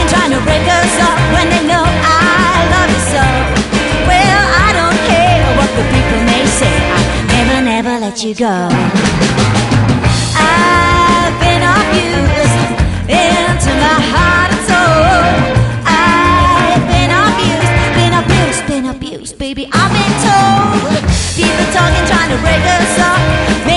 trying to break us up when they know I love you so. Well, I don't care what the people may say, I'll never, never let you go. I've been abused into my heart and soul. I've been abused, been abused, baby, I've been told. People talking, trying to break us up